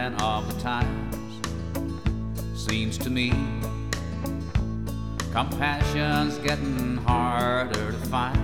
sign of the times. Seems to me compassion's getting harder to find.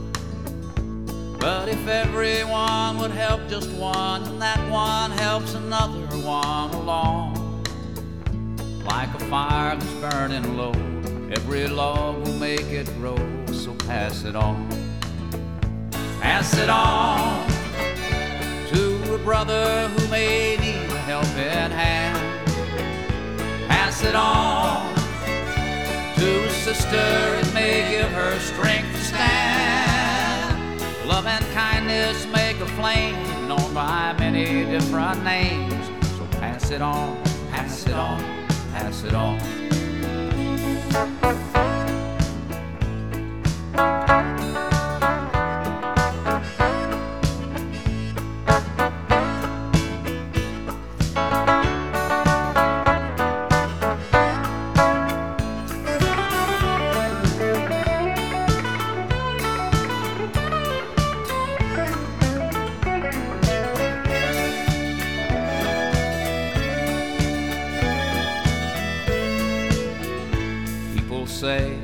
But if everyone would help just one, and that one helps another one along, like a fire that's burning low, every log will make it grow. So pass it on. Pass it on to a brother who may need a helping hand. Pass it on to a sister, it may give her strength to stand. Love and kindness make a flame known by many different names. So pass it on, pass it on, pass it on. Say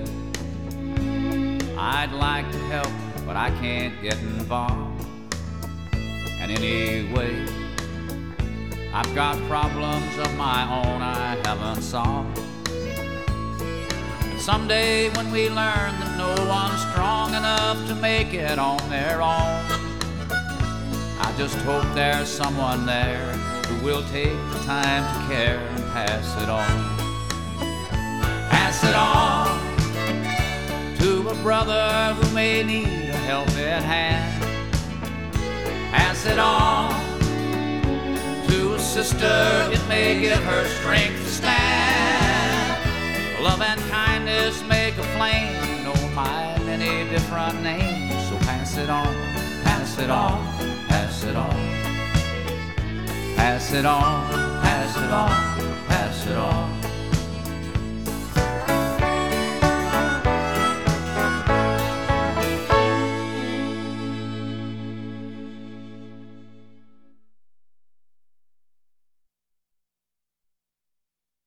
I'd like to help, but I can't get involved. And anyway, I've got problems of my own I haven't solved. And someday when we learn that no one's strong enough to make it on their own, I just hope there's someone there who will take the time to care and pass it on. Pass it on to a brother who may need a helping hand. Pass it on to a sister, it may give her strength to stand. Love and kindness make a flame known by many different names. So pass it on, pass it on, pass it on. Pass it on, pass it on.